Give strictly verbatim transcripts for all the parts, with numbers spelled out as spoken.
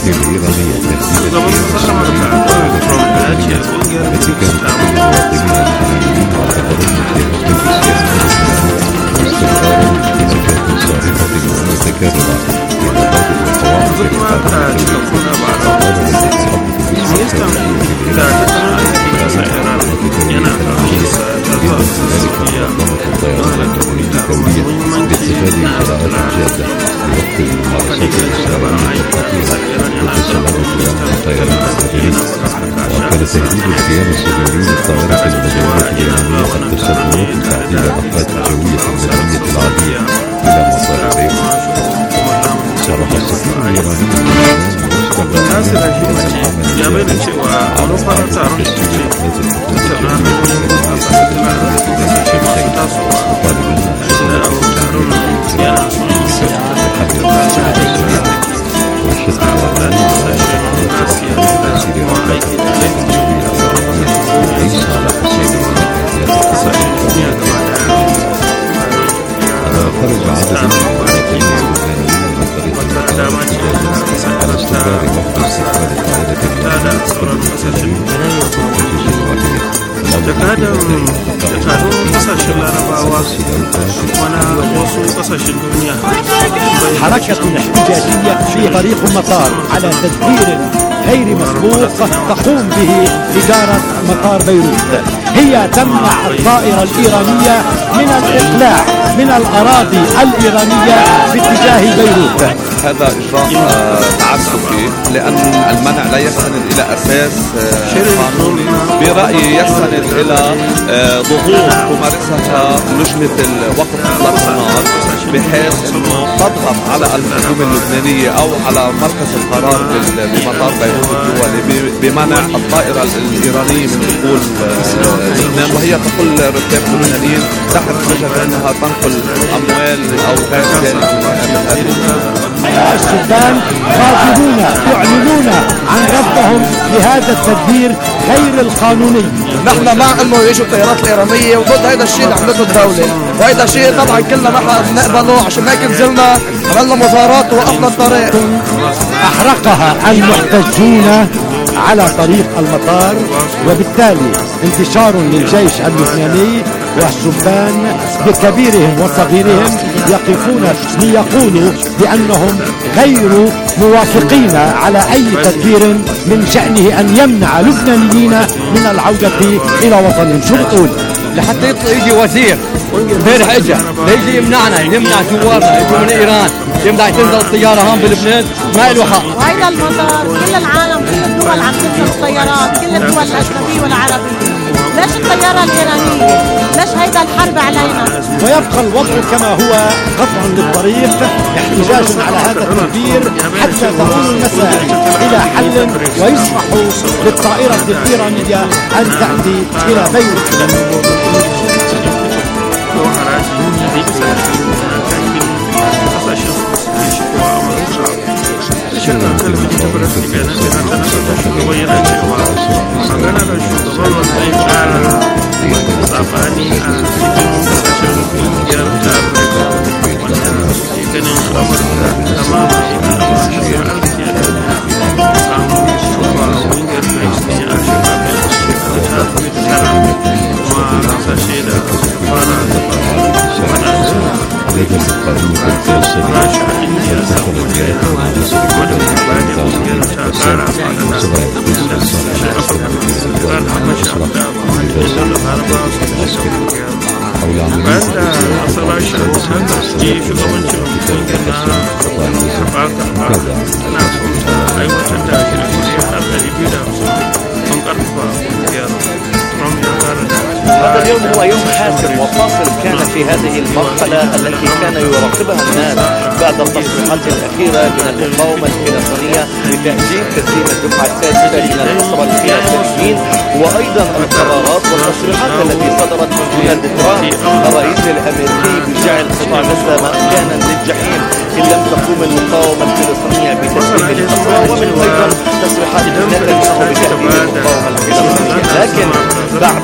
الإيرانية تهديدا للمسؤولين التي كانت تقتل المواطنين الإيرانيين واعتبرتها في حكم السياسة واستمرارا بنكات صارخة ومتكررة للمبادئ والقواعد التي باستفادة إجراءات جادة لوقف الممارسات الإسرائيلية الخطيرة ضد سلامة أمن الطيران الداخلي. وكان تهديد الكيان الصهيوني للطائرة المدنية الإيرانية قد تسبب في تعديل الرحلات الجوية المدنية العادية إلى مطار بيروت. صرح السفير الإيراني خرج عدد من المواطنين على استمرار وقف استقبال الطائرة حركة احتجاجية في طريق المطار على تدبير غير مسبوق تقوم به إدارة مطار بيروت. هي تمنع الطائرة الإيرانية من الإقلاع من الأراضي الإيرانية باتجاه بيروت. هذا إجراء تعسفي لأن المنع لا يستند إلى أساس قانوني، برأيي يستند إلى ضغوط تمارسها لجنة الوقف إطلاق النار بحيث أنه تضغط على الحكومة اللبنانية أو على مركز القرار بمطار بيروت الدولي بمنع الطائرة الإيرانية من دخول لبنان، وهي تقل ركاب لبنانيين تحت حجة أنها تنقل أموال أو غير ذلك. السودان غاضبون يعلنون عن رفضهم لهذا التدبير غير القانوني. نحن مع انه يجوا الطيارات الايرانيه وضد هذا الشيء اللي عملته الدوله، وهذا الشيء طبعا كلنا نحن نقبله. عشان هيك نزلنا عملنا مظاهرات ووقفنا الطريق. احرقها المحتجون على طريق المطار، وبالتالي انتشار للجيش اللبناني والشبان بكبيرهم وصغيرهم يقفون ليقولوا بأنهم غير موافقين على أي تدبير من شأنه أن يمنع لبنانيين من العودة إلى وطنهم. شو بتقول؟ لحتى يجي وزير امبارح اجى ليجي يمنعنا يمنع جوارنا يجوا من ايران، يمنع تنزل الطياره هون بلبنان، ما له حق. وهيدا المطار كل العالم كل الدول عم تنزل الطيارات، كل الدول الاجنبيه والعربيه. ليش الطياره الايرانيه؟ ليش هيدا الحرب علينا؟ ويبقى الوضع كما هو، قطع للطريق، احتجاج على هذا التدبير حتى تكون المسائل الى حل ويسمح للطائره الايرانيه ان تاتي الى بيروت. هذا اليوم هو يوم حاسم وفاصل كان في هذه المرحلة التي كان يراقبها الناس بعد التصريحات الأخيرة من المقاومة الفلسطينية بتأجيل تسليم الدفعة السادسة من الأسرى الفلسطينيين، وأيضا القرارات والتصريحات التي صدرت من دونالد ترامب الرئيس الأمريكي بجعل قطاع غزة مكانا للجحيم إن لم تقوم المقاومة الفلسطينية بتسليم الأسرى، ومن أيضا تصريحات نتنياهو بتأجيل المقاومة الفلسطينية. لكن بعد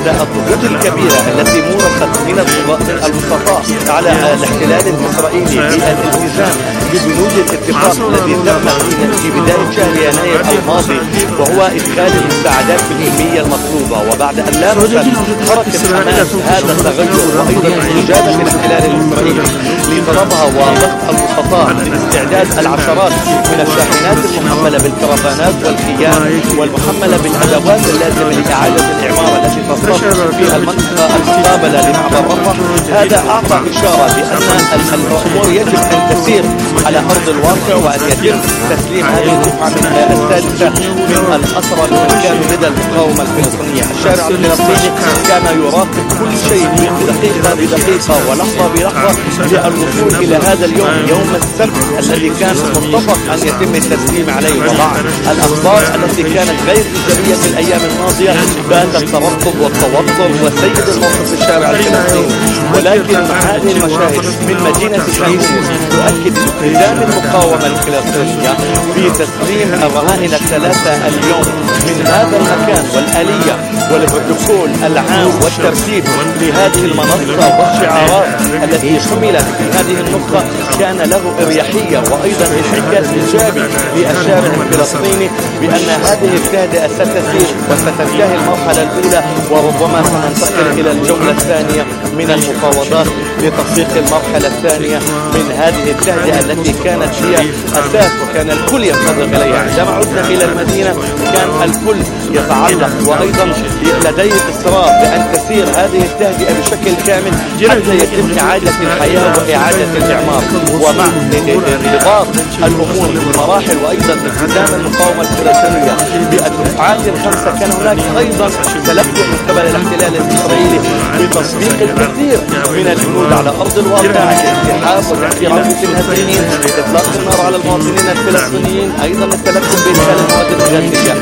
بعد الضغوط الكبيرة التي مورست من الوسطاء على الاحتلال الإسرائيلي بالالتزام ببنود الاتفاق الذي تم في بداية شهر يناير الماضي، وهو إدخال المساعدات بالكمية المطلوبة، وبعد أن لامست حركة حماس هذا التغير وأيضا استجابة الاحتلال الإسرائيلي لطلبها وضغط الوسطاء لاستعداد العشرات من الشاحنات المحملة بالكرفانات والخيام والمحملة بالأدوات اللازمة لإعادة الإعمار التي تصطف فيها المنطقة المقابلة لمعبر رفح، هذا أعطى إشارة بأن الأمور يجب أن تسير على أرض الواقع وأن يتم تسليم هذه الدفعة الثالثة من الأسرى لمن كانوا لدى المقاومة الفلسطينية. الشارع الفلسطيني كان يراقب كل شيء بدقيقة بدقيقة ولحظة بلحظة للوصول إلى هذا اليوم، يوم السبت الذي كان متفق أن يتم التسليم عليه. ومع الأخبار التي كانت غير إيجابية في الأيام الماضية بات الترقب والتوتر وسيد الموقف في الشارع الفلسطيني، ولكن مع هذه المشاهد من مدينة خان يونس تؤكد التزام المقاومة الفلسطينية بتسليم الرهائن الثلاثة اليوم من هذا المكان، والآلية والبروتوكول العام والترتيب لهذه المنصة والشعارات التي حملت في هذه النقطة كان له إريحية وأيضا انعكاس إيجابي للشارع الفلسطيني بأن هذه التهدئة ستسير وستنتهي المرحلة الأولى، وربما سننتقل إلى الجولة الثانية من المفاوضات لتطبيق المرحلة الثانية من هذه التهدئة التي كانت هي أساس وكان الكل ينتظر إليها. عندما عدنا إلى المدينة كان الكل يتعلق وأيضا لديه إصرار بأن تسير هذه التهدئة بشكل كامل حتى يتم إعادة الحياة وإعادة الإعمار، ومع انضباط الأمور بمراحل وأيضا التزام المقاومة الفلسطينية بالدفعات الخمسة. كان هناك أيضا تلقي من قبل الاحتلال الإسرائيلي بتطبيق الكثير من الجنود على أرض الواقع، الانسحاب وتأثير عودة الهزيمين، إطلاق النار على المواطنين الفلسطينيين، أيضا التلقي بإدخال المواد الغازية.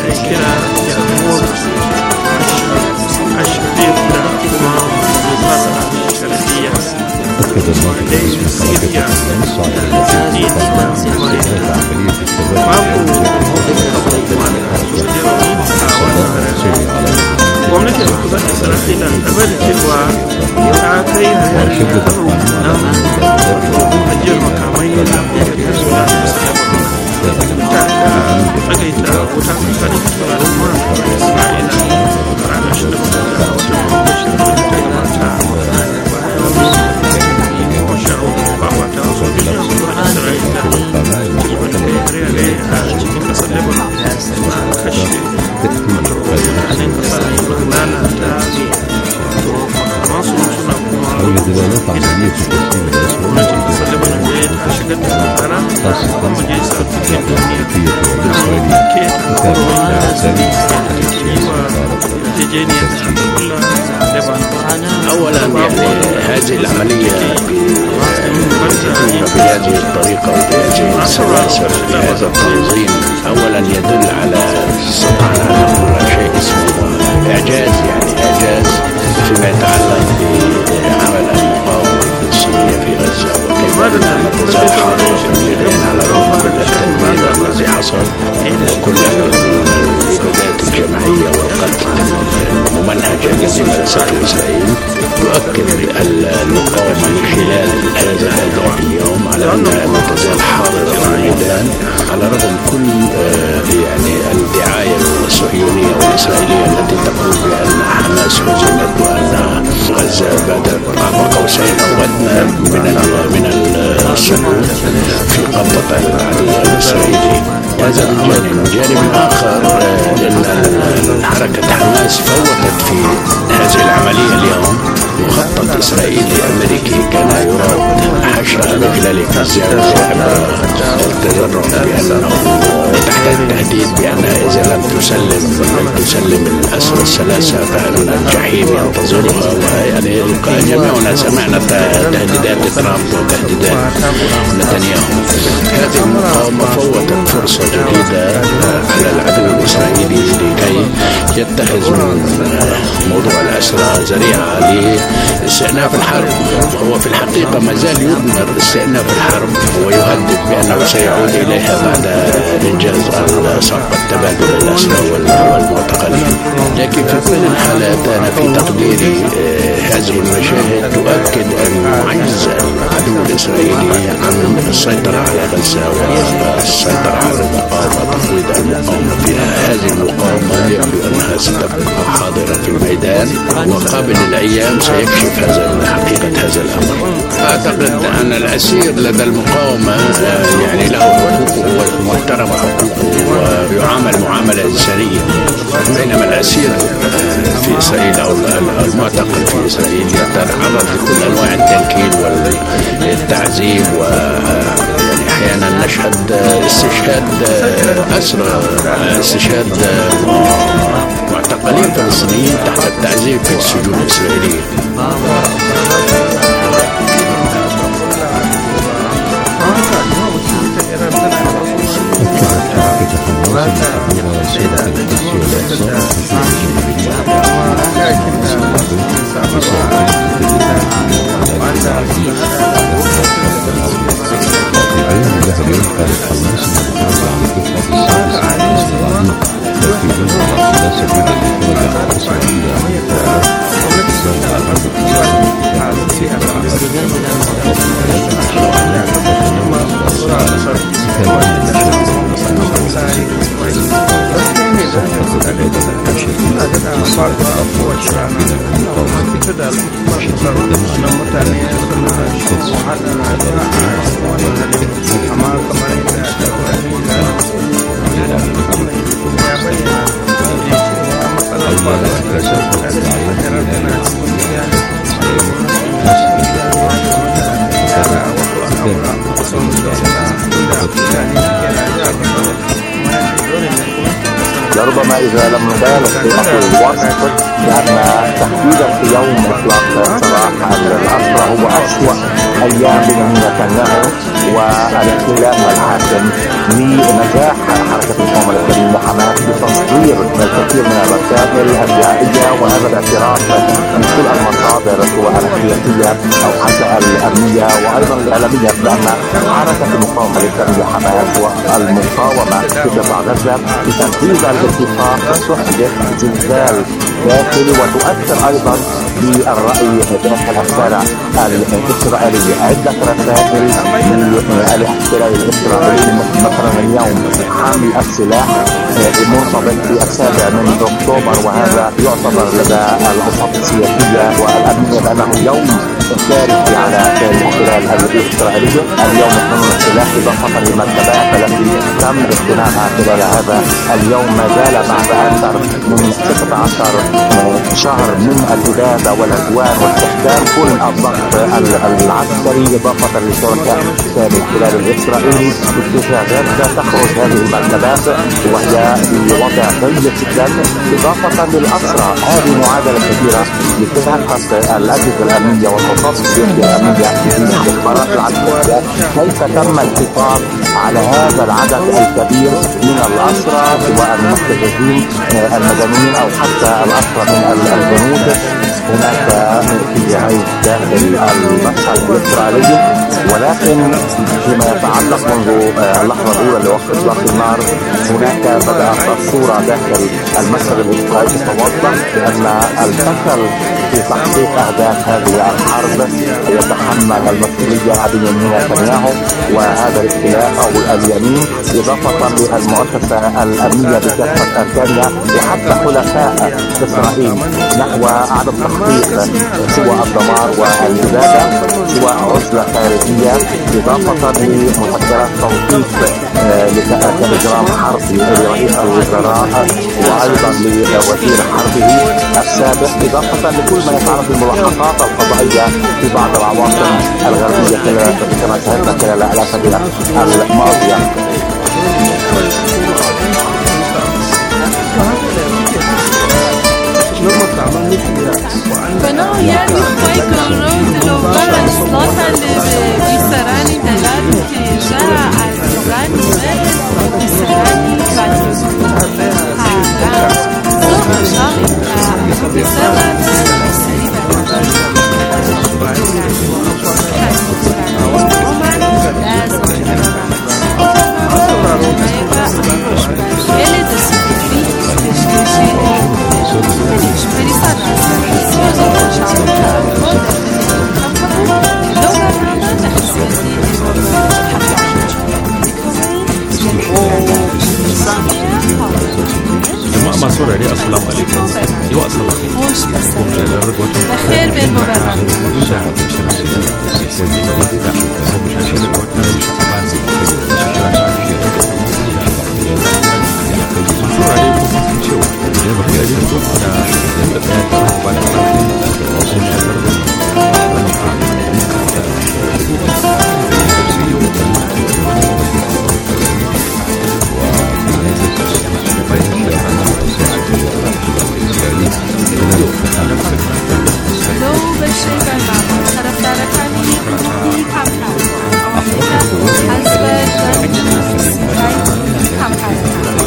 أكد الناطق باسم حركة النص على التي تقام باستئناف عملية gwamnatin kusan isra'ila game da cewa ta kai hayarin na ajiyar makamai da suna ta tsagaita wuta tsakanin turaren ma isra'ila ranar shida da lokacin da ta gabata yawan sharo ba wata sojojin isra'ila cikin da yare a cikin kasar lebanon suna kashe mutanen kasar حول دلالات عملية تسليم الأسرى خاصة مجلس الأمنية الأمريكية والإسرائيلية أولا يعني هذه العملية بهذه الطريقة وبهذه السلاسل بهذا التنظيم أولا يدل على طبعا على شيء اسمه إعجاز، يعني إعجاز فيما يتعلق بعمل المقاومة الفلسطينية في غزة وكيف أنها تزال تمريرين على رغم كل التدمير الذي حصل وكل الإبادات الجماعية والقتل ممنهجة من سكن إسرائيل. يؤكد المقاومة من خلال هذا هذا اليوم على أنها ما تزال حاضرة في الميدان على رغم كل يعني الدعاية الصهيونية والإسرائيلية التي تقول بأن حماس هزمت وأن غزة بعد قاب قوسين أو أدنى من من السقوط في قبضة العدو الإسرائيلي. هذا جانب. جانب آخر أن حركة حماس فوتت في هذه العملية اليوم مخطط إسرائيلي أمريكي كان يراد حشرها من خلال غزة التجرع بأنه تحت التهديد بأن إذا لم تسلم لم تسلم الأسرى الثلاثة فإن الجحيم ينتظرها. ويعني جميعنا سمعنا تهديدات ترامب وتهديدات نتنياهو. هذه المقاومة فوتت فرصة جديدة على العدو الإسرائيلي لكي يتخذ من موضوع الأسرى ذريعة لاستئناف الحرب. وهو في الحقيقة ما زال يضمر استئناف الحرب ويهدد بأنه سيعود إليها بعد إنجاز صفقة تبادل الأسرى والمعتقلين. لكن في كل الحالات أنا في تقديري هذه المشاهد تؤكد أن عجز العدو الإسرائيلي عن السيطرة على غزة والسيطرة على المقاومة وتقويض المقاومة فيها. هذه المقاومة يبدو أنها ستبقى حاضرة في الميدان، وقابل الأيام سيكشف هذا حقيقة هذا الأمر. أعتقد أن الأسير لدى المقاومة يعني له حقوقه ومحترم حقوقه ويعامل معاملة إنسانية، بينما الأسير في إسرائيل أو المعتقل في إسرائيل يتعرض لكل أنواع التنكيل والتعذيب، ويعني أحيانا نشهد استشهاد أسرى، استشهاد معتقلين فلسطينيين تحت التعذيب في السجون الإسرائيلية. لربما إذا لم نبالغ في أصل الوصف بأن تحديدا في يوم إطلاق سراح الأسرى هو أسوأ أيام بنيامين نتنياهو والاحتلال الحاكم لنجاح حركة المقاومة الإسلامية وحماس بتصدير الكثير من الرسائل الدعائية، وهذا باعتراف من كل المصادر سواء السياسية أو حتى الأمنية وأيضا الإعلامية بأن حركة المقاومة الإسلامية حماس والمقاومة في قطاع غزة بتنفيذ الاتفاق تحدث زلزال داخلي وتؤثر أيضا بالرأي داخل الشارع الإسرائيلي. عدة رسائل للاحتلال الإسرائيلي مثلا اليوم حامل السلاح مرتبط في السابع من أكتوبر، وهذا يعتبر لدى الأوساط السياسية والأمنية بأنه يوم كارثي على الاحتلال الإسرائيلي. اليوم يحملون السلاح إضافة للمركبات التي تم اقتناعها خلال هذا اليوم ما زال بعد أكثر من ستة عشر شهر من الإبادة والعدوان واستخدام كل الضغط العسكري إضافة لشركاء الاحتلال الإسرائيلي باتجاه غزة. تخرج هذه المركبات وهي بوضع جيد جدا إضافة للأسرى. هذه معادلة كبيرة لكافة الأجهزة الأمنية والأوساط السياسية الأمنية في الاستخبارات العسكرية كيف تم الحفاظ على هذا العدد الكبير من الأسرى سواء المحتجزين المدنيين أو حتى الأسرى من الجنود هناك اتجاهات داخل المشهد الإسرائيلي. ولكن فيما يتعلق منذ اللحظة الأولى لوقت إطلاق النار هناك بدأت الصورة داخل المشهد الإسرائيلي تتوضح بأن الفشل في تحقيق أهداف هذه الحرب يتحمل المسؤولية بنيامين نتنياهو وهذا الائتلاف أو اليمين إضافة للمؤسسة الأمنية بكافة أركانها وحتى حلفاء إسرائيل نحو عدم تحقيق سوى الدمار والإبادة سوى عزلة خارجية إضافة لمفكرات توقيف كإجرام حربي لرئيس الوزراء وأيضا لوزير حربه السابق إضافة لكل ما يتعلق بالملاحقات القضائية في بعض العواصم الغربية كما شاهدنا خلال الأسابيع الماضية. Bueno, ya fue con los lograr las notas de Israel de la que ya al Israel Israel masu rari assalamu alaikum yau asabar بخير بين مبارك لو بالشيء المعمول طرفدارەکانی یەکگرتووی کامکار ئەوەندە حەز بە ژوانی سیپایی کامکارەکان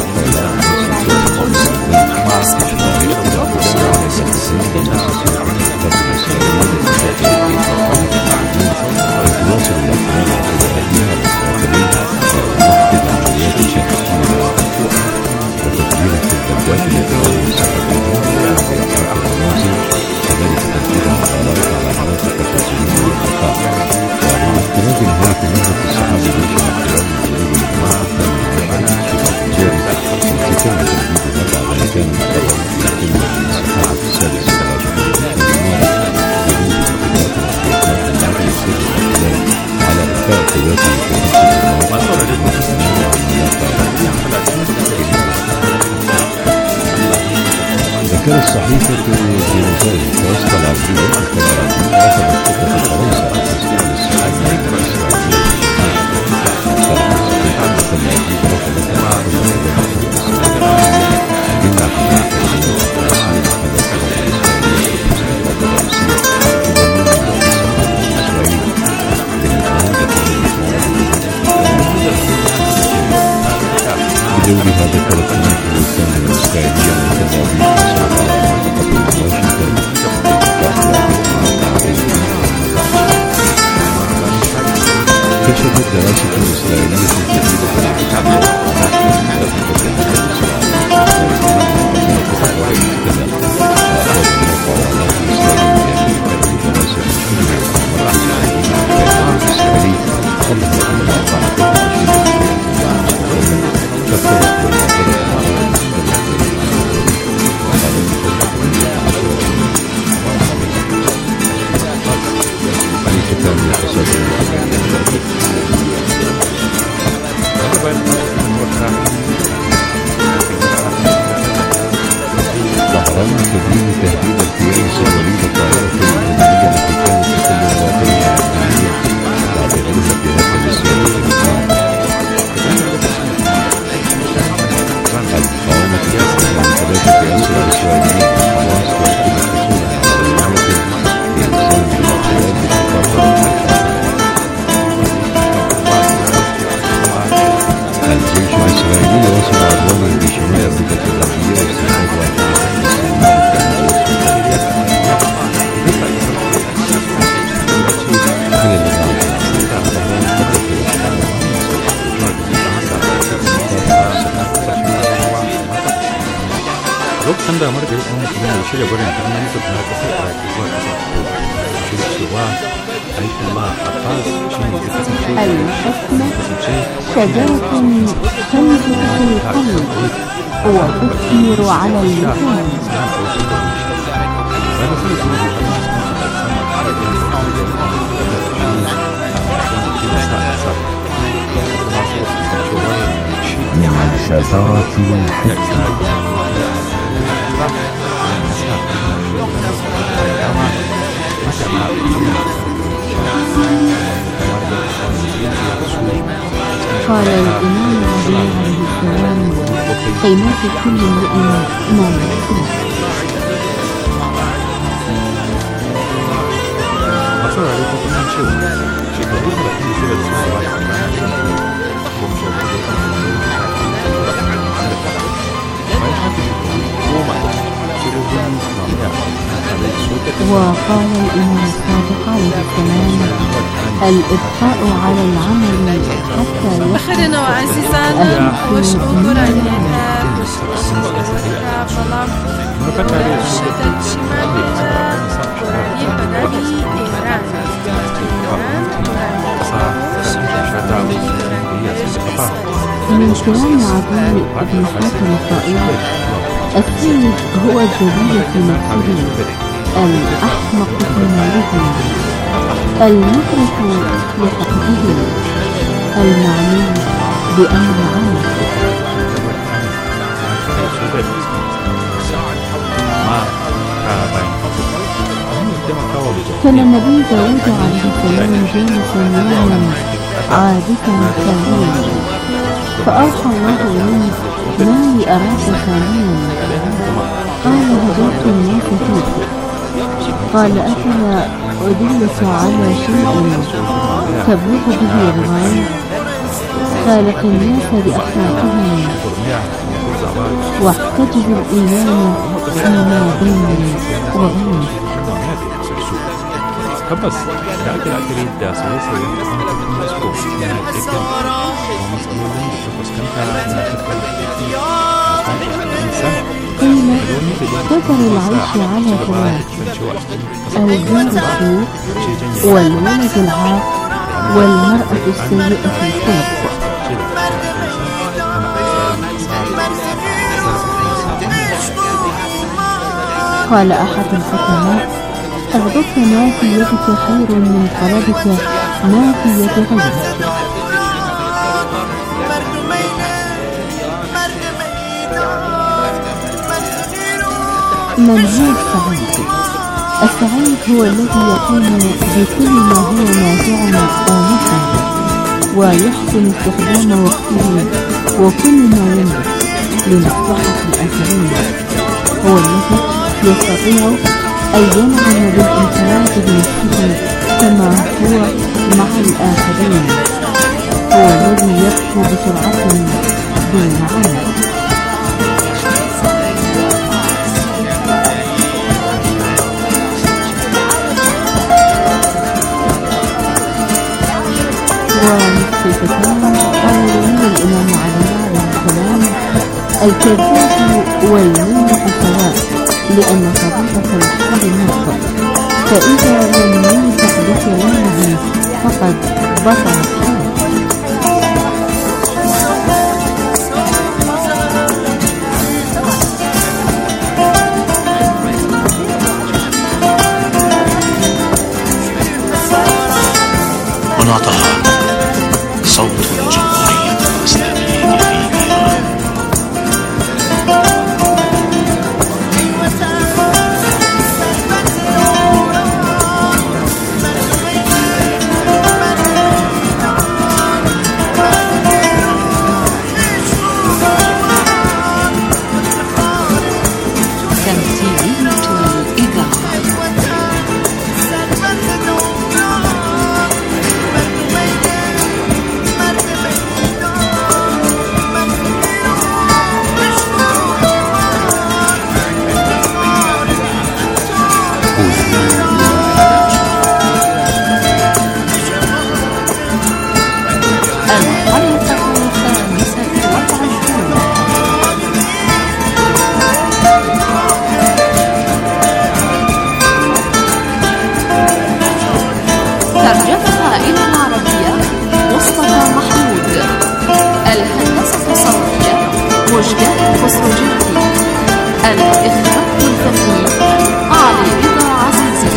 ذكر الصحيفة بوزارة التواصل العربية رفضت خطة فرنسا تسليم السعودية بدورها ذكرت هناك الوسام الإسرائيلية والتدابير كشفت دراسة إسرائيلية جديدة طهران تدين تهديد اغتيال صواريخ الطائرة الأمريكية التي كانت تحل مواطنها الأمنية بعد غزو الجهات الإسرائيلية لبنان. المقاومة تسعى لانقلاب الرئاسة الإسرائيلية حماس تؤكد حصولها على معلومات بإلزام الاغتيال باتفاق الجيش الإسرائيلي وصل عدوانه بشمال الضفة الغربية واستشهاد واحد lokacin da amurka ya kuma kuma ya shirya barin birnin su na kasar iraki zuwa kasar kuba shirya cewa aikin ma abbas shi ne ya kasance الحكمة شجرة تنبت في القلب وتثمر على اللسان من الشجرة والحكمة قال الإمام علي عليه السلام قيمة كل امرئ ما نفسه. وقال الإمام الصادق عليه السلام الإبقاء على العمل حتى بخيرنا وعزيزانا وش أقرأني وش أقرأ بلام شدة شمالنا ويبناني إيران من كلام عدي بن حاتم الطائي السيد هو الجليل في نفسه، الأحمق في ماله، المفرح لحقده، المعني بأمر عمله. كان النبي داود عليه السلام جالسا يوما عابثا خاليا، فأوحى الله إليه: ما لي أراك خاليا؟ قال: هدرت الناس فيك. قال: أفلا أدلك على شيء تبلغ به الغاية؟ خالق الناس بأخلاقهم واحتجب الإيمان فيما بيني وبينك. بس لكن أكيد ده سويسة قيل كثر العيش على ثلاث: الجار السوء، والولد العاق، والمرأة السيئة الخلق. قال أحد الحكماء: أغضبت ما في يدك خير من طلبك ما في يد غيرك. من هو السعيد؟ السعيد هو الذي يقوم بكل ما هو نافع أو مفيد، ويحسن استخدام وقته وكل ما يملك لمصلحة الآخرين. هو الذي يستطيع أن ينعم بالانفراد بنفسه كما هو مع الآخرين. هو الذي يبكي بسرعة دون عمل. والصفتان قالوا الإمام علي عليه السلام: الكذاب والمنح سواء، لأن طريقة الحال نصر، فإذا لم ينفع بكلامه فقد بطل الحال. هنا طهران، صوت الجمهورية الإسلامية في إيران. ترجمها إلى العربية مصطفى محمود. الهندسة الصوتية مجداء الخسروجيتي. الإخراج الفني علي رضا عزيزي.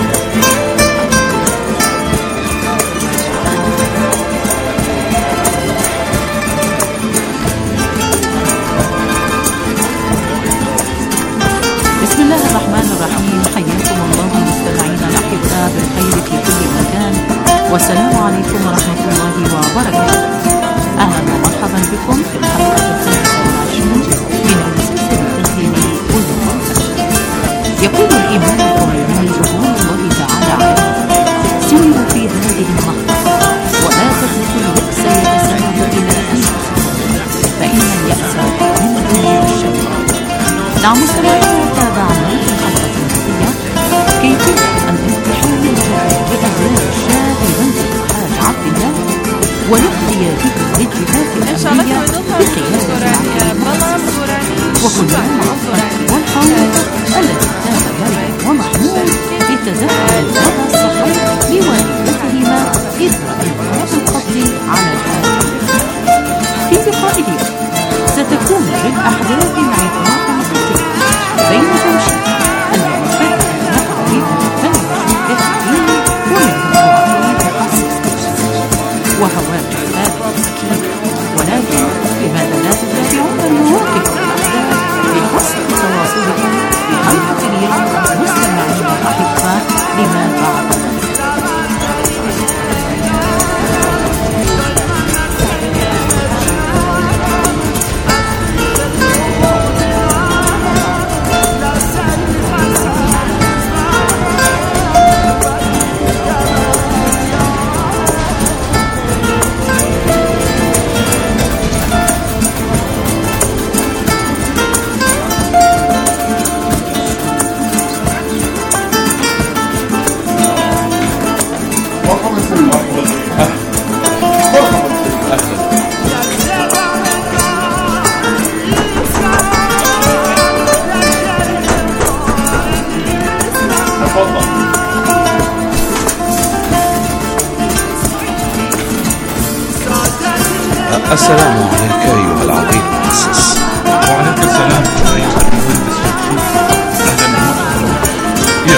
بسم الله الرحمن الرحيم. حياكم الله مستمعينا الأحباء بالخير في كل مكان، والسلام عليكم ورحمة الله وبركاته. أهلا ومرحبا بكم في الحلقة الخامسة والعشرين من المسلسل التسليمي والمنتج. يقول الإمام الخميني رضوان الله تعالى عليه: سيروا في هذه النهضة ولا تتركوا اليأس يتسرب إلى أنفسكم، فإن اليأس من دون الشر. نعم مستمعينا، تابعنا في الحلقة الماضية كيفية الانتحار الجاد بأبناء الشاه بمنزل الحاج عبد الله، ونقضي به الاتفاق الأمنية بقيادة العقيد وكلنا مع الفتح والحول الذي كان مريم ومحمود لتذكر الوضع الصحي لوالدتهما إثر إنقاذ القتل على الحاج. في لقاء اليوم ستكون للأحداث انعطافا السلام عليك أيها العقيد المؤسس. وعليك السلام أيها المهندس شمشون. أهلا ومرحبا.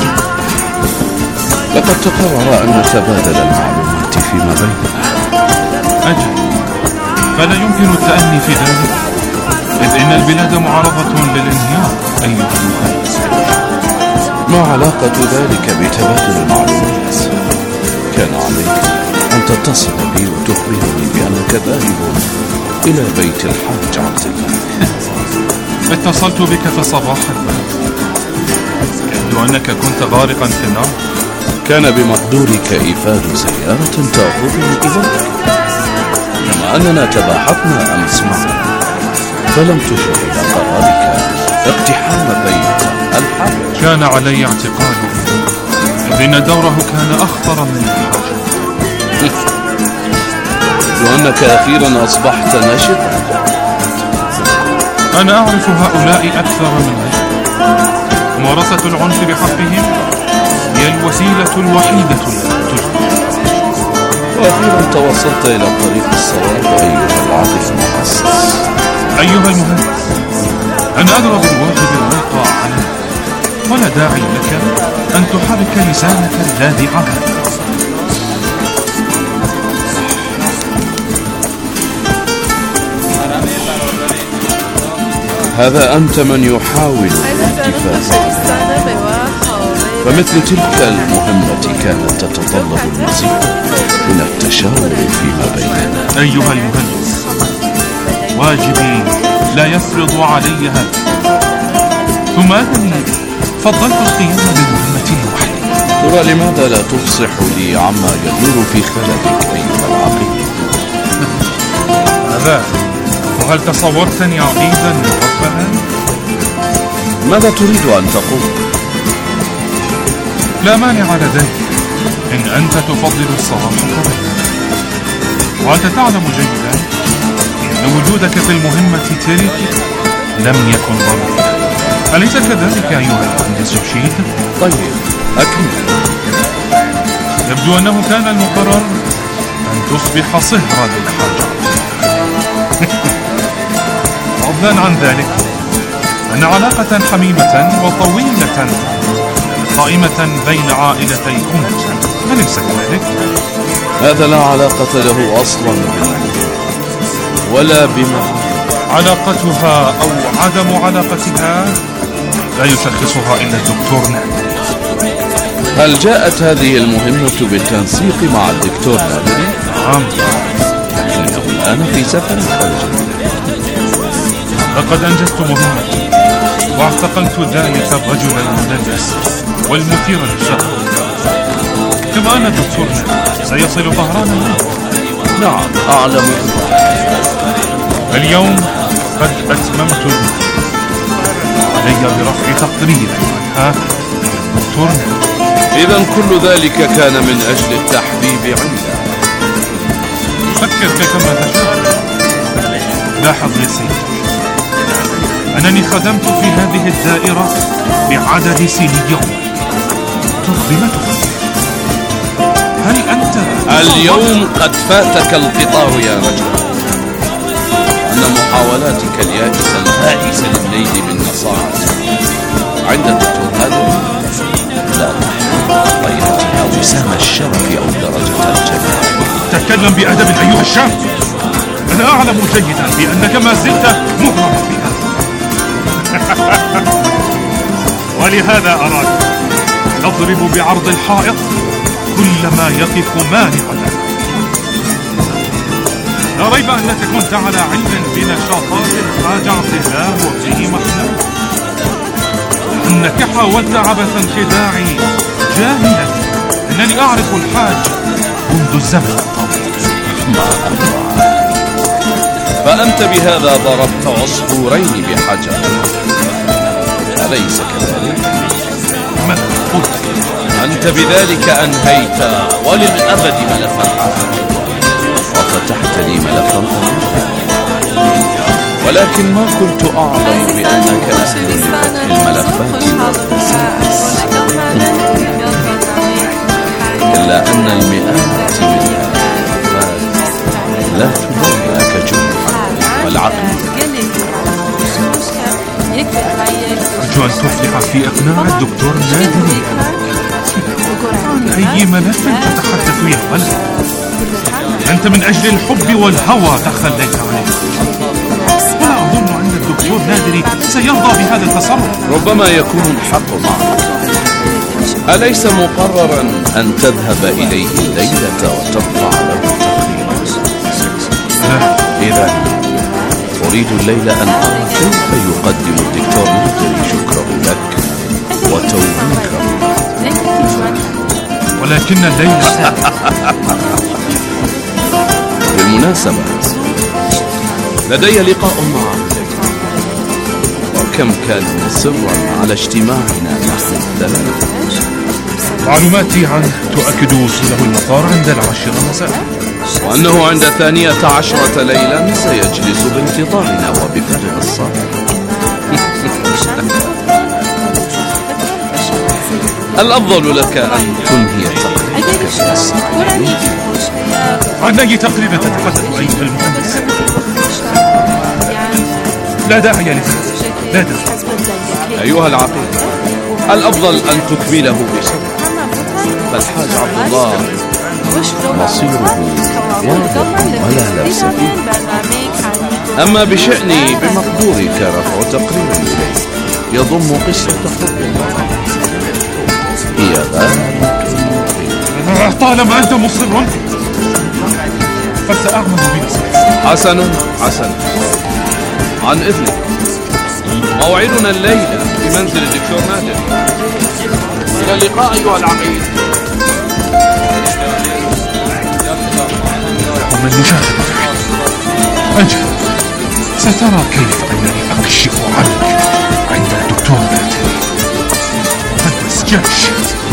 لقد تقرر أن نتبادل المعلومات فيما بيننا. أجل، فلا يمكن التأني في ذلك، إذ إن البلاد معرضة للانهيار أيها المهندس. ما علاقة ذلك بتبادل المعلومات؟ كان عليك أن تتصل بي وتخبرني بأنك ذاهب إلى بيت الحاج عبد الله. اتصلت بك في الصباح البارد، يبدو أنك كنت غارقا في النار. كان بمقدورك إيفاد سيارة تأخذني إليك، كما أننا تباحثنا أمس معا، فلم تشر إلى قرارك اقتحام بيت الحاج. كان علي اعتقادي إذ إن دوره كان أخطر من الحاج. وأنك أخيرا أصبحت ناشطا. أنا أعرف هؤلاء أكثر من غيري. ممارسة العنف بحقهم هي الوسيلة الوحيدة التي تجري. وأخيرا توصلت إلى طريق الصواب أيها العاطف المحسس. أيها المهندس، أنا أدرى بالواجب الواقع عليك، ولا داعي لك أن تحرك لسانك اللاذع. هذا أنت من يحاول الاتفاق، فمثل تلك المهمة كانت تتطلب المزيد من التشاور فيما بيننا. أيها المهندس، واجبي لا يفرض علي هذا، ثم أنني فضلت القيام بمهمتي لوحدي. ترى لماذا لا تفصح لي عما يدور في خلدك أيها العقيد؟ هذا، وهل تصورتني عقيدا مرفها؟ ماذا تريد أن تقول؟ لا مانع لديك إن أنت تفضل الصراحة بيننا، وأنت تعلم جيدا أن وجودك في المهمة تلك لم يكن ضروريا، أليس كذلك أيها المهندس رشيد؟ طيب، أكمل. يبدو أنه كان المقرر أن تصبح صهرا للحاجة. فضلا عن ذلك، أن علاقة حميمة وطويلة قائمة بين عائلتيكم، أليس كذلك؟ هذا لا علاقة له أصلا بالموضوع ولا بما علاقتها أو عدم علاقتها لا يشخصها إلا الدكتور نادر. هل جاءت هذه المهمة بالتنسيق مع الدكتور نادر؟ نعم، لكنه الآن في سفر خارج. لقد أنجزت مهمتي واعتقلت ذلك الرجل المدلس والمثير للشغب، كما أن الدكتور سيصل طهران اليوم. نعم، أعلم. اليوم قد أتممت المهمة، علي برفع تقرير عنها الدكتور. إذا كل ذلك كان من أجل التحبيب عنده. فكر كما تشاء. لاحظ يا سيدي أنني خدمت في هذه الدائرة بعدد سنين يوم. بما تفكر؟ هل أنت اليوم قد فاتك القطار يا رجل، أن محاولاتك اليائسة البائسة للنيل بالنصارى عند الدكتور هذا لا تحمل غيرتها وسام الشرف أو درجة الجمال. تكلم بأدب أيها الشاب، أنا أعلم جيدا بأنك ما زلت مغرما بها. ولهذا أراك تضرب بعرض الحائط كل ما يقف مانعا. لا ريب أنك كنت على علم بنشاطات الحاج عبد الله وابنه محمود، أنك حاولت عبثا خداعي جاهلا أنني أعرف الحاج منذ الزمن الطويل. فأنت بهذا ضربت عصفورين بحجر، أليس كذلك؟ من قلت؟ أنت بذلك أنهيت وللأبد ملف الحاج، وفتحت لي ملفا ولكن ما كنت أعلم بأنك أهل لفتح الملفات، إلا أن المئات من الملفات لا تبين لك والعقيدة. أرجو أن تفلح في إقناع الدكتور نادري. عن أي ملف تتحدث يا ولد؟ أنت من أجل الحب والهوى تخليت عنه. ولا أظن أن الدكتور نادري سيرضى بهذا التصرف. ربما يكون الحق معك. أليس مقررا أن تذهب إليه الليلة وترفع له تقريرا؟ لا. إذا أريد الليلة أن أرى كيف يقدم الدكتور نادري شكره لك وتوبيخه. ولكن الليلة بالمناسبة لدي لقاء معك، وكم كان مصرا على اجتماعنا نحن الثلاثة. معلوماتي عنه تؤكد وصوله المطار عند العاشرة مساء، وأنه عند الثانية عشرة ليلا سيجلس بانتظارنا وبفارغ الصبر. الأفضل لك أن تنهي تقريرك في الساعة. عن أي تقرير تتحدث أيها المهندس؟ لا داعي لهذا، لا داعي. أيها العقيد، الأفضل أن تكمله بصبر، فالحاج عبد الله مصيره واضح ولا لبس فيه. أما بشأني بمقدورك رفع تقرير إليه يضم قصة حب هي ذلك. طالما أنت مصر فسأعمل بنصيحتك. حسنا حسنا، عن إذنك. موعدنا الليلة في منزل الدكتور نادر. إلى اللقاء أيها العقيد. ومن مشاهدة أجل سترى كيف أنني أكشف عنك عند الدكتور نادر. أنت سجاش.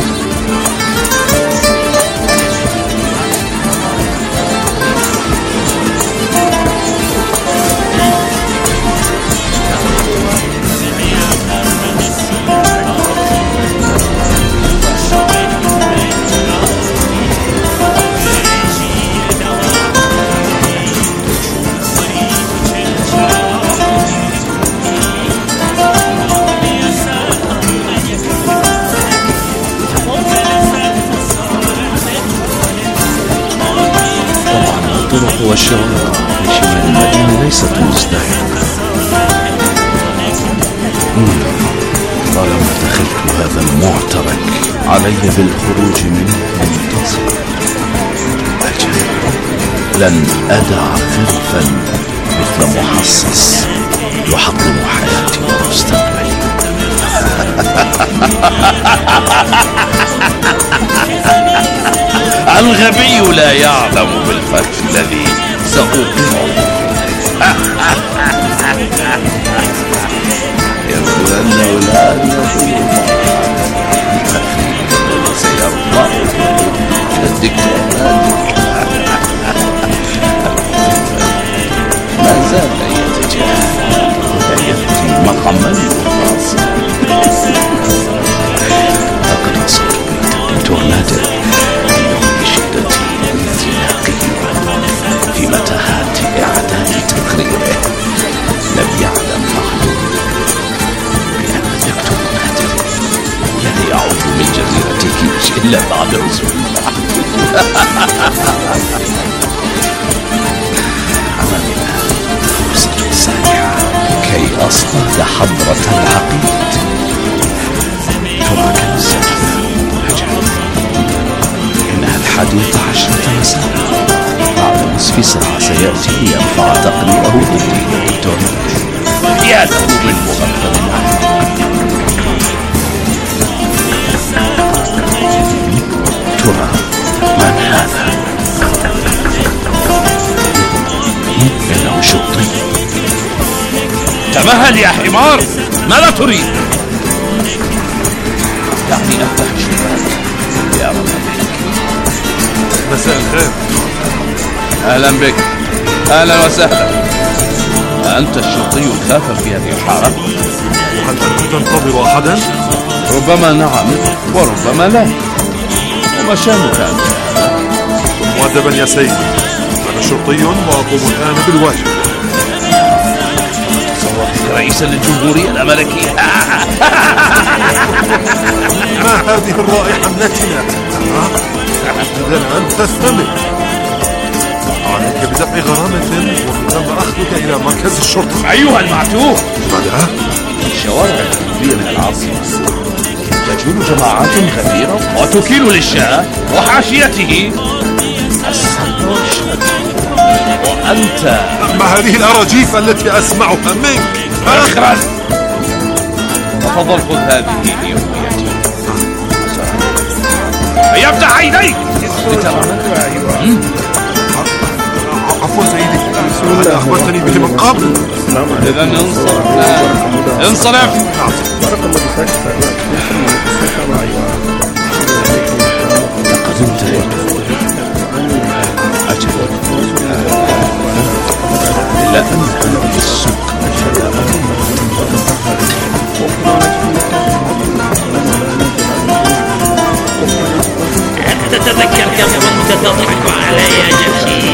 والشوارع في شمال المدينة ليست مزدحمة. طالما دخلت هذا المعترك علي بالخروج منه منتصر. أجل لن أدع خلفا مثل محصص يحطم حياتي ومستقبلي. الغبي لا يعلم بالفتح الذي سأوقعه. يبدو أنه لا يطيق الذي سيرفعه الدكتور ما زال يتجاهل ويأتي مقاما راسا. لقد وصلت بيت الدكتور نادر بشدة انزلاقه في متاهات إعداد تقريره. لم يعلم مخلوق بأن الدكتور نادر الذي يعود من جزيرة كيش إلا بعد أسبوع. أمامنا فرصة سانحة كي أصطاد حضرة العقيد. ترى كم السبب؟ إنها الحادية عشرة مساء. بعد نصف ساعة سيأتي ليرفع تقريره ضد الدكتور. يا له من مغفل ترى من هذا؟ إنه شرطي. تمهل يا حمار، ماذا تريد؟ دعني أفتح الشباك يا رب. مساء الخير. أهلا بك. أهلا وسهلا. أنت الشرطي الكافر في هذه الحارة؟ هل أنت تنتظر أحدا؟ ربما نعم وربما لا. وما شأنك أنت؟ مؤدبا يا سيدي، أنا شرطي وأقوم الآن بالواجب. رئيسا للجمهورية الأمريكية. ما هذه الرائحة النتنة؟ إذا أنت تستمع، عليك بدفع غرامة وتم أخذك إلى مركز الشرطة. أيها المعتوه، ماذا؟ الشوارع الجنوبية من العاصمة تجول جماعات كثيرة وتكيل للشاه وحاشيته السراج، وأنت ما هذه الأراجيف التي أسمعها منك؟ أخرس. تفضل خذ هذه ليوميتي. يفتح عينيك لترى. عفوا سيدي، أنا أخبرتني به من قبل. إذا انصرف الآن، انصرف. لقد انتهيت أجل إلا أن هذه السوق أنت تتذكر كم كنت تضحك علي يا جمشيد؟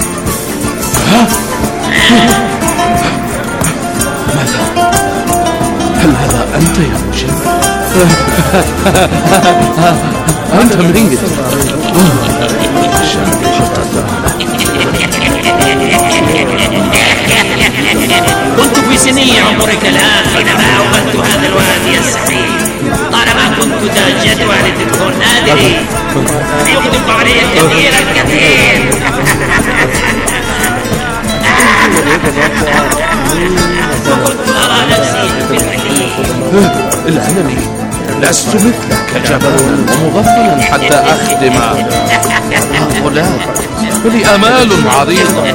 ماذا؟ هل هذا أنت يا مجيب؟ أنت منين؟ كنت في سني عمرك الآن حينما أولت هذا الوادي السحيق. طالما كنت جدوى لتكون نادري يغضب علي كثيرا كثير. وكنت أرى نفسي في الحديد. إلا أنني لست مثلك جبلا ومغفلا حتى أخدم هؤلاء، ولي آمال عريضة.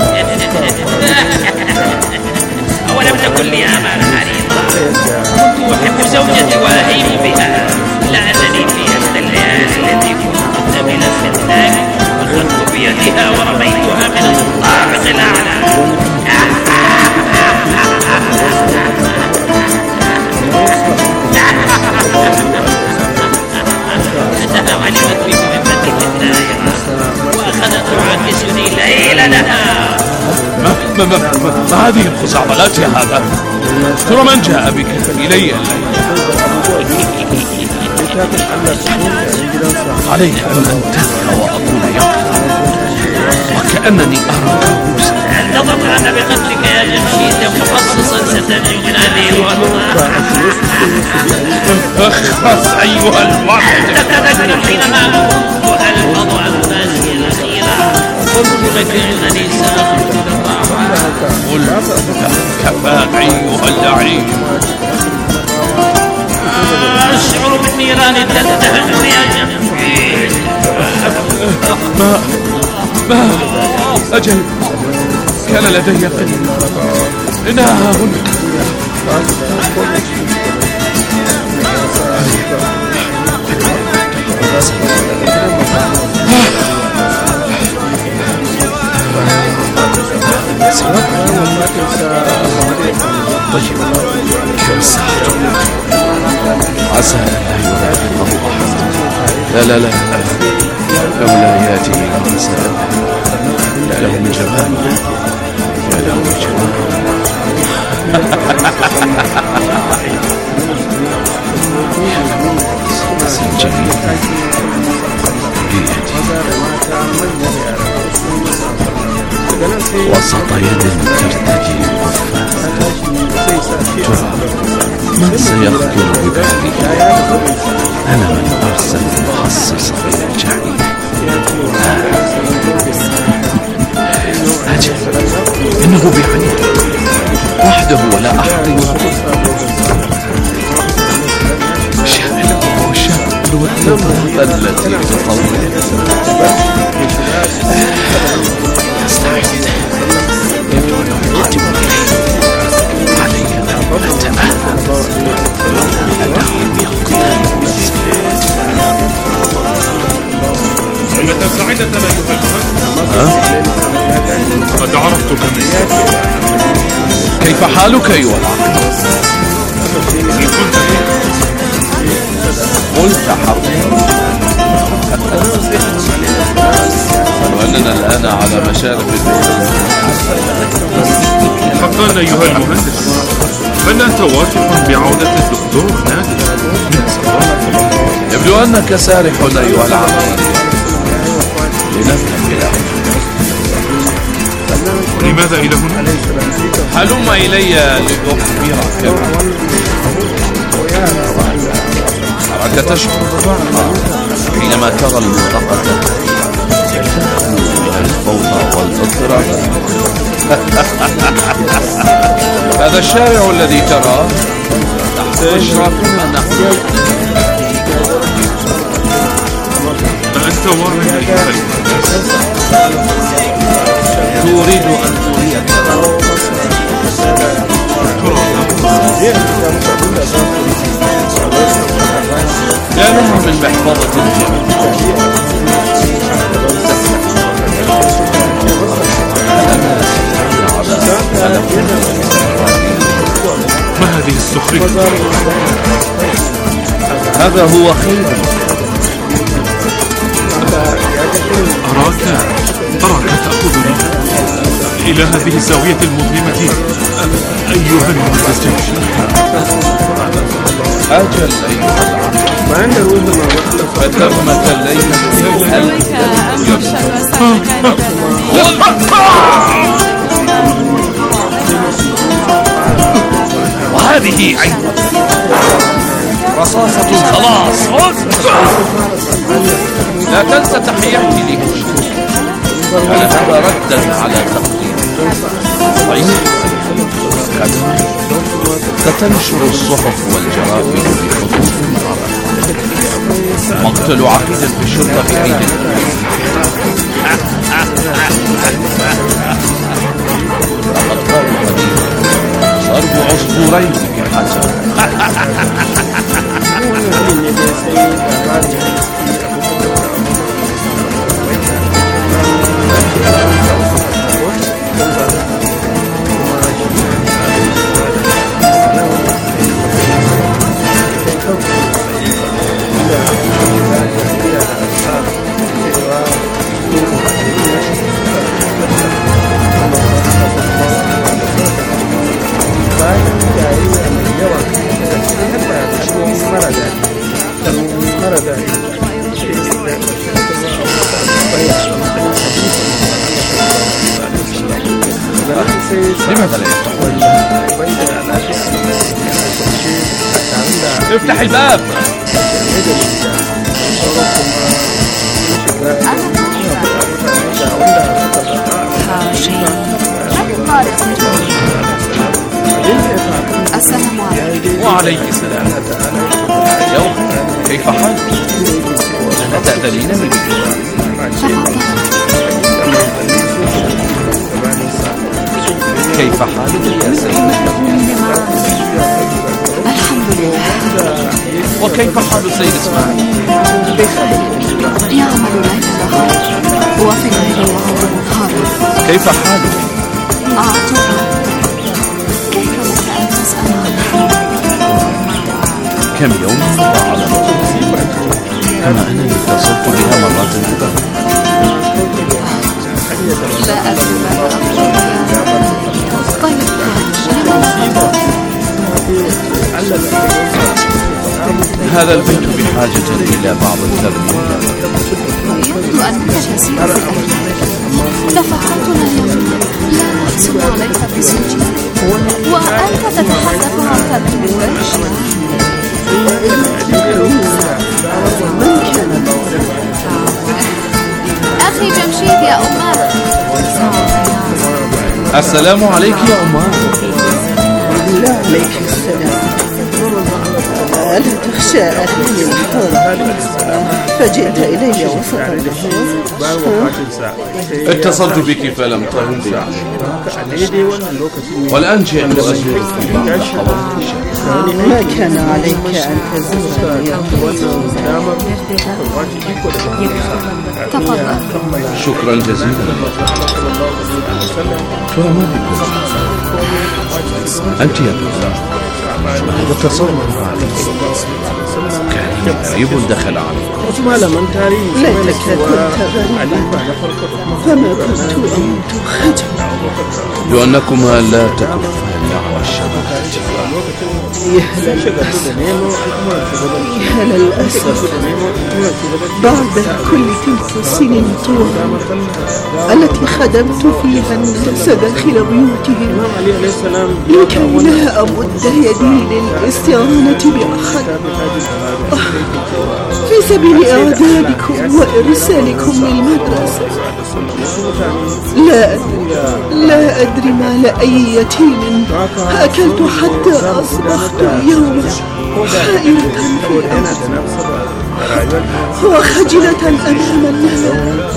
ولم تكن لي آمال عريضة، كنت أحب زوجتي وأهيم بها، إلا أنني في إحدى الليالي التي كنت من الفتاك أخذت بيدها ورميتها من الطابق الأعلى. علمت بمهمتي الدائرة وأخذت تعاكسني ليل نهار. ما, ما, ما, ما, ما هذه الخزعبلات يا هذا؟ ترى من جاء بك إلي؟ عليك أن أنتهي وأكون يقظا وكأنني أراك موسى. أنت ظننت بقتلك يا جمشيد مخصصا ستنجو من هذه الورطة. اخرس أيها الواحد. تتذكر حينما كنت ألفظ أنفاسي الأخيرة قلت لك أنني سأخرج للطاعة. قل كفاك أيها اللعين. أشعر بالنيران تلتهب يا جمشيد. ما ما أجل كان لدي قلب. إنها هنا. طيب كم ساعة؟ عسى أن لا يراقبه أحد. لا لا لا لولا ياتي مساء. يا له من جمال، يا له من جمال. جميل بيدي وسط يد ترتجي الكفاف. ترى من سيخطر ببالي؟ أنا من أرسل المخصص إلى الجحيم. أجل إنه بعيد وحده ولا أحد يصدق. شأنه شأن والنظرة التي تطول. يستعد يبدو القادم إليه. علي أن أتأهب ولا أدعهم يقضيان سيدة سعيدة لا يفهم. قد عرفتك منك. كيف حالك أيها العقل؟ قلت حقا وأننا الآن على مشارف حقا أيها المهندس، من هل أنت واثق بعودة الدكتور نادر من السفر؟ يبدو أنك سارح أيها العقيد. لنذهب إلى هنا. لماذا إلى هنا؟ هلم إلي لأخبرك. أراك تشعر بالراحة حينما ترى المنطقة من الفوضى والاضطراب. هذا الشارع الذي تراه تحت إشرافنا نحن. أنت واعي أيها الناس؟ تريد أن تريك كانها من محفظة الجبل. ما هذه السخرية؟ هذا هو خير. أراك أراك تأخذني إلى هذه الزاوية المظلمة أيها المتزوج. أجل أيها فتمت الليلة. وهذه عين رصاصة خلاص. لا تنسى تحياتي لي. كان هذا ردا على تقديري. ستنشر الصحف والجرائد بخطوط مقتل عقيد في الشرطة في عيد. لقد قال قديما ضرب عصفورين بحجر. لماذا لا يفتحون؟ افتح الباب. السلام عليكم. وعليك السلام. يوم كيف حالك؟ أنا تأذنين بالبداية. كيف حالك يا سيدة؟ الحمد لله. وكيف حال السيد اسماعيل؟ بخير، يعمل ليل نهار وفي الليل وهو مظهر. كيف حالك؟ أعتقد كيف لك أن تسأل عن كم يوم مضى على مصيبتك؟ كما أنني اتصلت بها مرات كثيرة. لا أدري ماذا أقول. طيب هذا البيت بحاجة إلى بعض الترميم. يبدو أنك كثير في الأيام. تفكرتنا اليوم لا نحصل عليك بزوجك وأنت تتحدث عن ترميم الأشياء. أخي جمشيد يا أمار. السلام عليك يا أمار. لا عليك السلام. ألا تخشى أهلي الحر فجئت إلي وسط النهار؟ اتصلت بك فلم تردي علي، والآن جئت أزورك بعد خبر. ما كان عليك أن تزورني. تفضل. شكرا جزيلا. فما بكم أنت يا بنت؟ هذا التصرف كان غريب دخل عليكم. ليتك كنت غريبا فما كنت أموت خجلا. لأنكما لا تكفان والشبكات. يا للأسف بعد كل تلك السنين الطوال التي خدمت فيها الناس داخل بيوتهم لكي لا أمد يدي للاستعانة بأحد في سبيل إعدادكم وإرسالكم للمدرسة. لا لا أدري ما لأي يتيم أكلت حتى أصبحت اليوم حائرة في أمري وخجلة أمام الناس.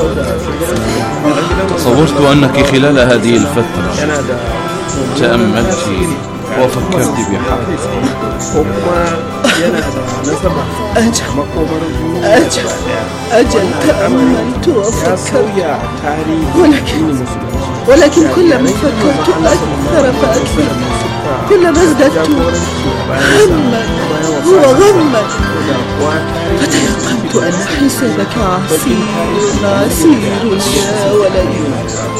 تصورت أنك خلال هذه الفترة تأملت وفكرت بحالك. أجل أجل أجل تأملت وفكرت، ولكن ولكن كلما فكرت أكثر فأكثر، كلما ازددت هما وغما، فتيقنت أن حسابك عسير عسير يا ولدي.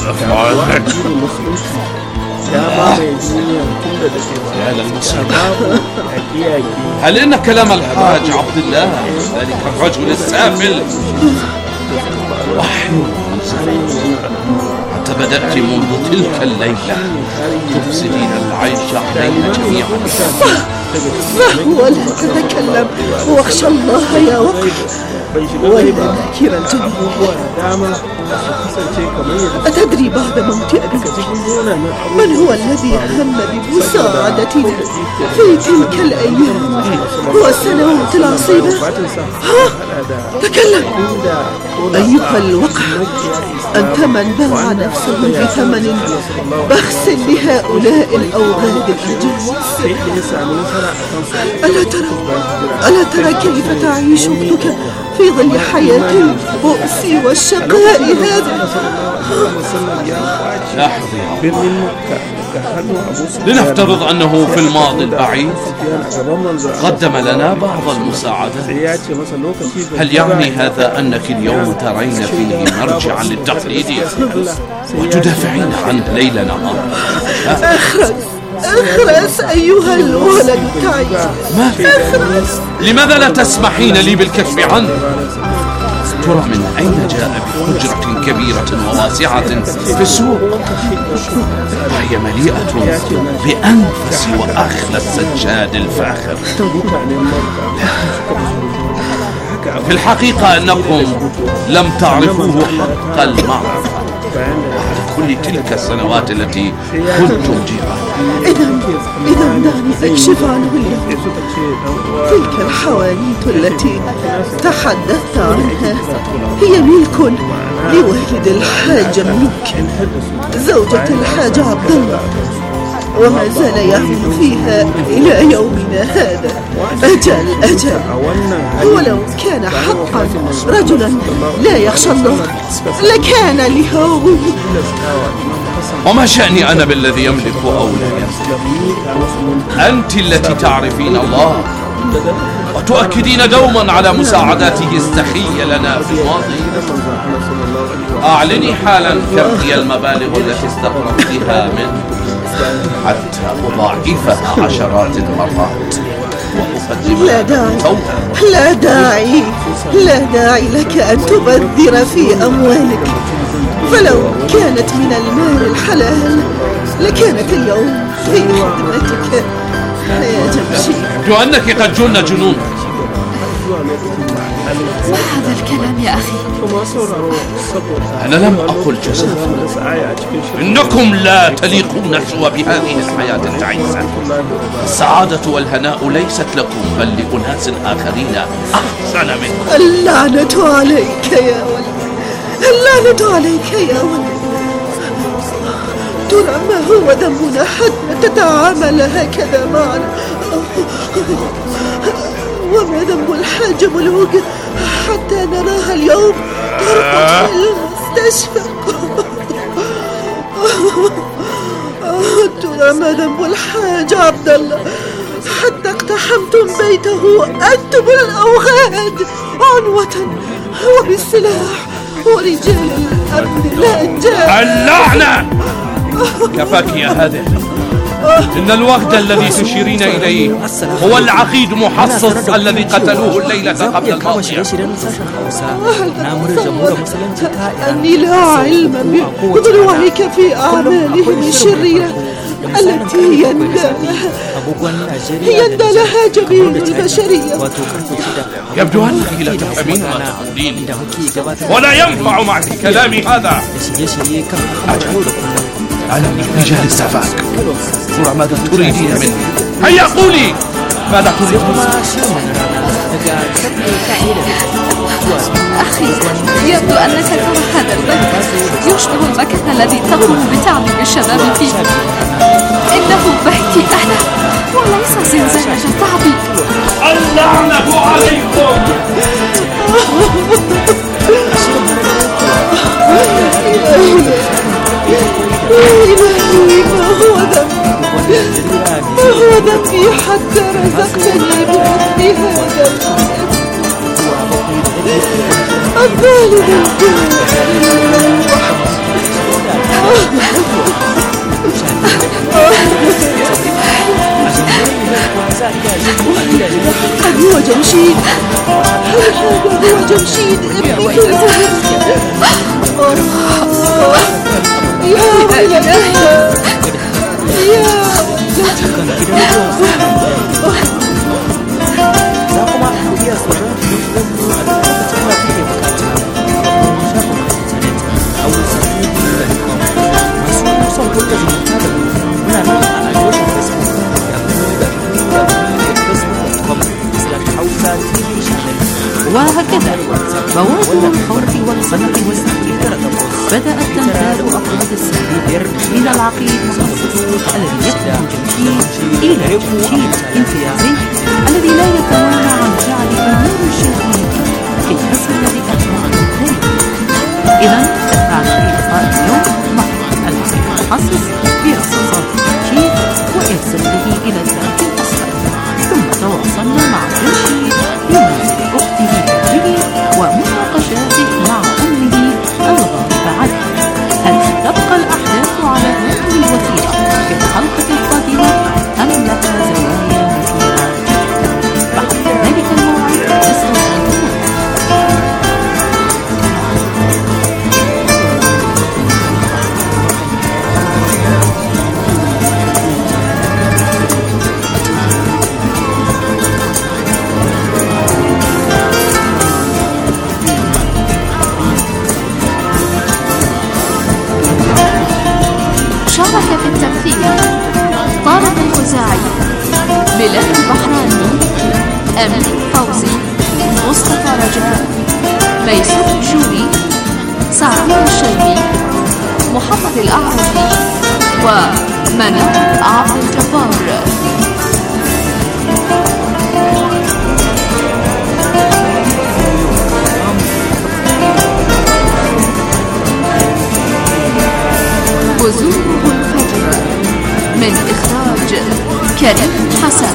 يا للمصيبة، هل إن كلام الحاج عبد الله ذلك الرجل السافل وحي حتى بدأت منذ تلك الليلة تفسدين العيش علينا جميعا؟ ولا تتكلم واخشى الله يا وقف وإلى ذاكر الجميع. أتدري بعد موت أبيك من هو الذي هم بمساعدتنا في تلك الأيام والسنوات العصيبة؟ ها؟ تكلم أيها الوقح، أنت من باع نفسه بثمن بخس لهؤلاء الأوغاد الأجنس. ألا ترى ألا ترى كيف تعيش أختك في ظل حياة البؤس والشقاء هذا؟ لاحظي، لنفترض أنه في الماضي البعيد قدم لنا بعض المساعدات. هل يعني هذا أنك اليوم ترين فيه مرجعا للتقليد وتدافعين عنه ليل نهار؟ اخرس اخرس أيها الولد التعيس. ما في؟ لماذا لا تسمحين لي بالكشف عنه؟ ترى من أين جاء بحجرة كبيرة وواسعة في السوق وهي مليئة بأنفس وأخلى السجاد الفاخر؟ في الحقيقة أنكم لم تعرفوه حق المعرفة بعد كل تلك السنوات التي كنتم جيران. إذا إذا دعني أكشف عنه اليوم. تلك الحوانيت التي تحدثت عنها هي ملك لوالد الحاج ملوك زوجة الحاج عبد الله، وما زال يعمل فيها إلى يومنا هذا. أجل أجل ولو كان حقا رجلا لا يخشى الله لكان اليوم. وما شأني أنا بالذي يملك أو لا يملك؟ أنت التي تعرفين الله وتؤكدين دوما على مساعداته السخية لنا في الماضي. أعلني حالا كم هي المبالغ التي استقرضتها منه حتى أضاعفها عشرات المرات وأقدم لا داعي لا داعي لا داعي لك أن تبذر في أموالك، فلو كانت من المال الحلال لكانت اليوم في خدمتك يا جمشيد. يبدو أنك قد جن جنون. ما هذا الكلام يا أخي؟ أنا لم أقل جزافا، إنكم لا تليقون سوى بهذه الحياة التعيسة. السعادة والهناء ليست لكم بل لأناس آخرين أحسن منكم. اللعنة عليك يا ولد، اللعنة عليك يا ولد. ترى ما هو ذنبنا حتى تتعامل هكذا معنا؟ وما ذنب الحاج ملوك حتى نراها اليوم تربط في المستشفى؟ ترى ما ذنب الحاج عبد الله حتى اقتحمتم بيته أنتم الأوغاد عنوة وبالسلاح ورجال الأمن لا جاء. اللعنة! كفاك يا هذه، إن الوغد الذي تشيرين إليه هو العقيد محصص الذي قتلوه الليلة قبل الماضية. أني لا علم بضلوعك في أعمالهم الشريرة التي يندى يندى لها جميع البشرية. يبدو أنك لا تفهمين ما تقولين ولا ينفع معك كلامي هذا. أنا من رجال السفاك. ترى ماذا تريدين مني؟ هيا قولي ماذا تريدين؟ أخي، يبدو أنك ترى هذا البيت يشبه المكان الذي تقوم بتعذيب الشباب فيه. إنه بيتي أنا وليس زنزانة تعذيب. اللعنة عليكم. إلهي، ما هو ذنبي؟ ما هو ذنبي حتى رزقتني بمثل هذا الظالم هل هو جمشيد؟ هل هذا هو جمشيد ابني؟ يا ولدي يا وهكذا بوابة الخوف والقلق والسكينة بدأت تمتاز أفراد السبيل من العقيد مخصص الذي يخدم جمشيد إلى جمشيد امتيازي الذي لا يتوانى عن جعل أمور الشيطان في الحسن لأجمع الثاني. إذا كان في لقاء اليوم مع العقيد المخصص برصاصات جمشيد وإرساله إلى الذات الأسفل، ثم تواصلنا مع جمشيد بمنزل أخته ومناقشاته مع أمه الغالبة عليه. هل ستبقى الأحداث على هذه الوتيرة في الحلقة القادمة أم لها زوايا مثيرة جدا؟ بعد ذلك الموعد نسأل شارك في التمثيل طارق الخزاعي، بلال البحراني، أمين فوزي، مصطفى رجاء، ميسون شوري، سعدين الشيبي، محمد الأعرجي ومنال عبد الجبار. وزوره الفجر من إخراج كريم حسن.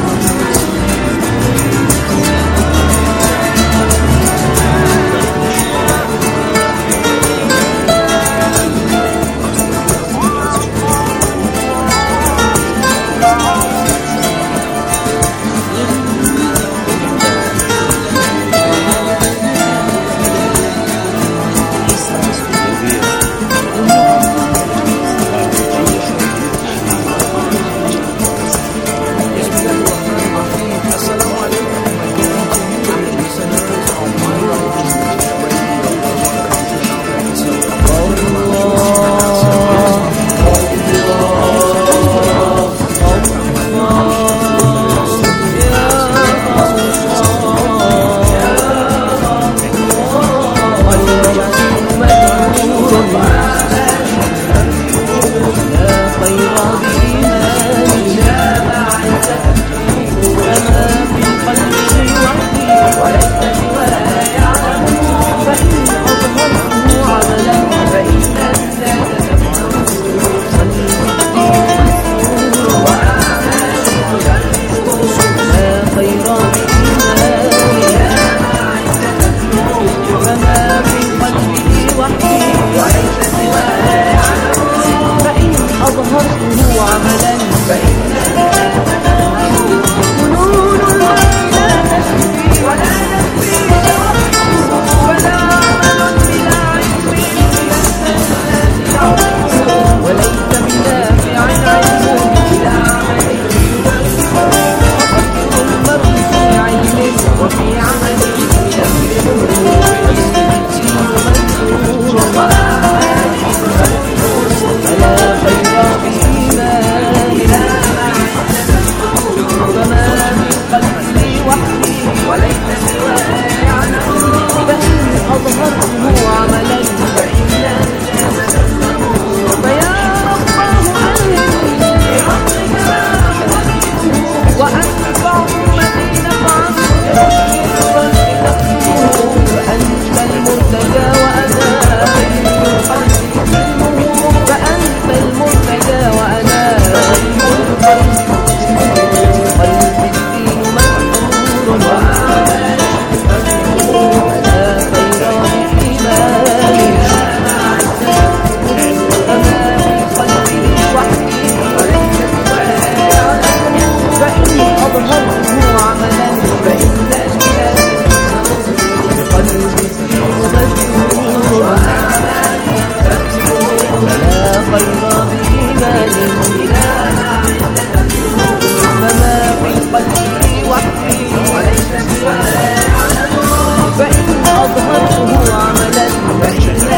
وحدي فإن أظهرته عملا فإن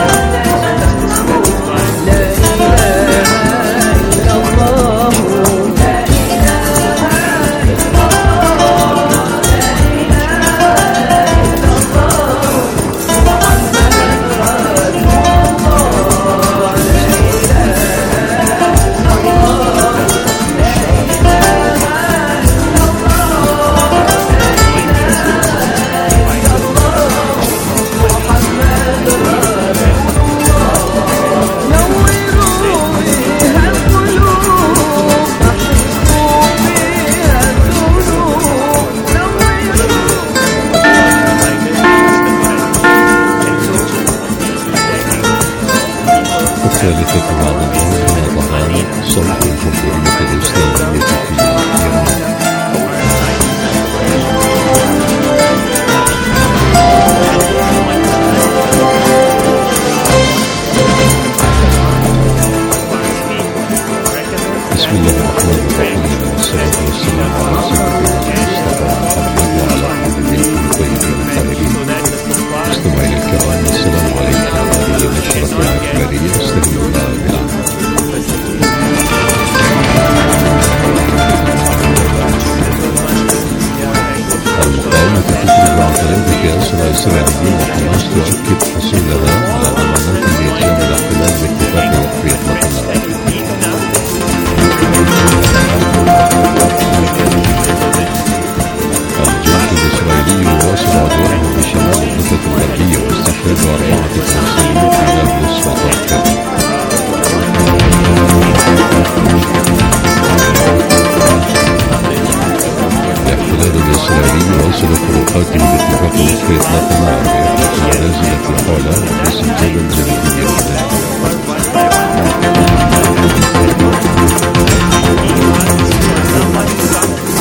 لا إله إلا الله لا إله إلا الله لا إله إلا الله محمد رسول الله لا إله إلا الله الثالثة بعد الله ظهر صوت الجمهورية الإسلامية في إيران. بسم الله الرحمن الرحيم والصلاة والسلام على سيدنا المصطفى محمد وعلى أهل بيته الطيبين الطاهرين. مستمعينا الكرام السلام عليكم. هذه النشرة الإخبارية استهلونا بالعام. المقاومة تفرض عن طريق أسرى إسرائيليين وحماس تؤكد حصولها على ضمانات لإتمام الاحتلال باتفاق وقف إطلاق النار. الجيش الإسرائيلي يواصل عدوانه في شمال الضفة الغربية واستشهاد أربعة فلسطينيين في نابلس وطرطان. الاحتلال الإسرائيلي يواصل خروقاته باتفاق وقف إطلاق النار بإطلاق الزلازل التي حوله باستنزاف جليدي الإعلام.